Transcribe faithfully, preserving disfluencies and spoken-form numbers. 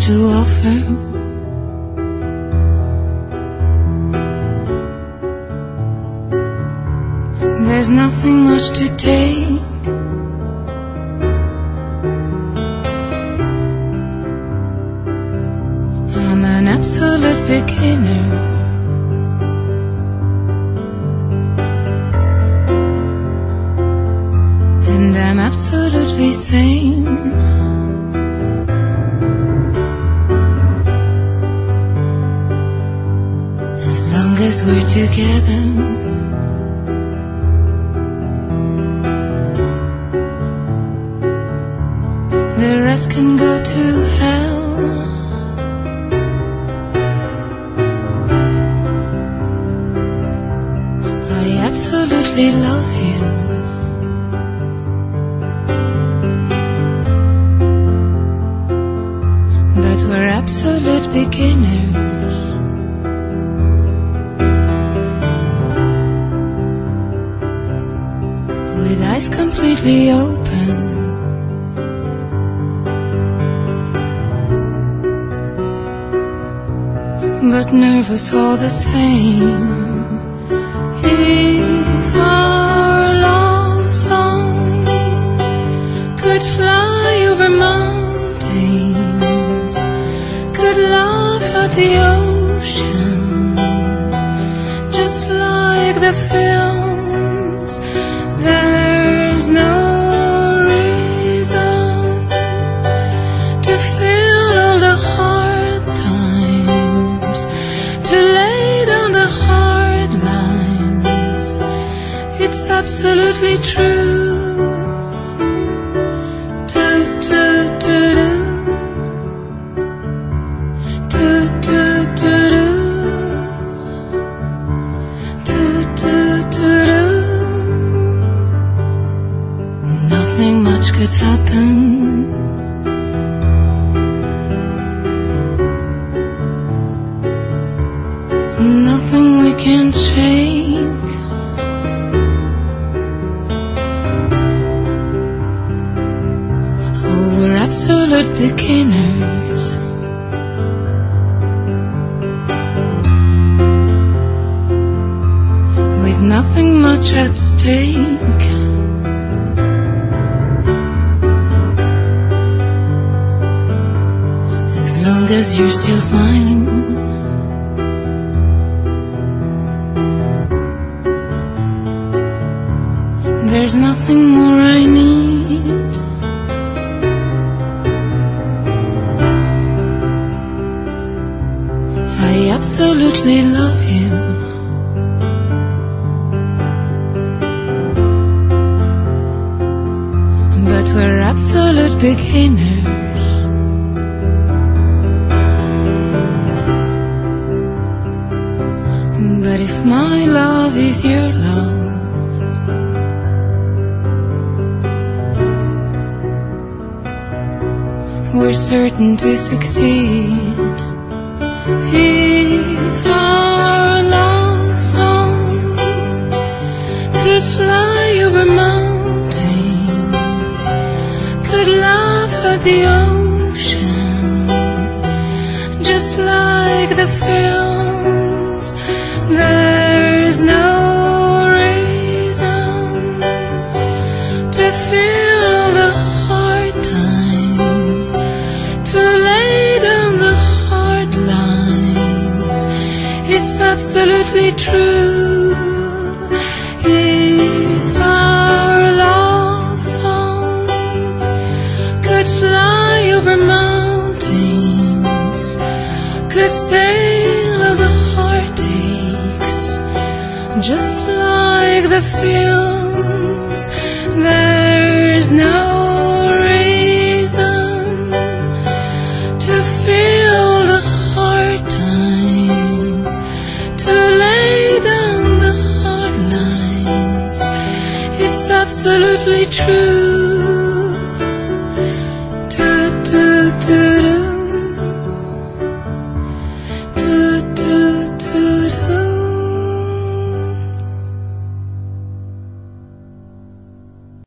to offer. There's nothing much to take. I'm an absolute beginner. And I'm absolutely sane. As long as we're together, the rest can go to hell. I absolutely love you. But we're absolute beginners. With eyes completely open, but nervous all the same. If our love song could fly over mountains, could laugh at the ocean, just like the films, there's no reason to feel all the hard times, to lay down the hard lines. It's absolutely true. Do, do, do, do. Do, do, do, do. Do, do, do, do. Nothing much could happen. Nothing we can't shake. Oh, we're absolute beginners. With nothing much at stake. As long as you're still smiling, there's nothing more I need. I absolutely love you. But we're absolute beginners. But if my love is your love, we're certain to succeed. If our love song could fly over mountains, could laugh at the ocean, just like the films, there's no reason to feel all the hard times, to lay down the hard lines. It's absolutely true. If our love song could fly over mountains, could sail over heartaches, just like the films, there's no reason to feel the hard times, to lay down the hard lines. It's absolutely true.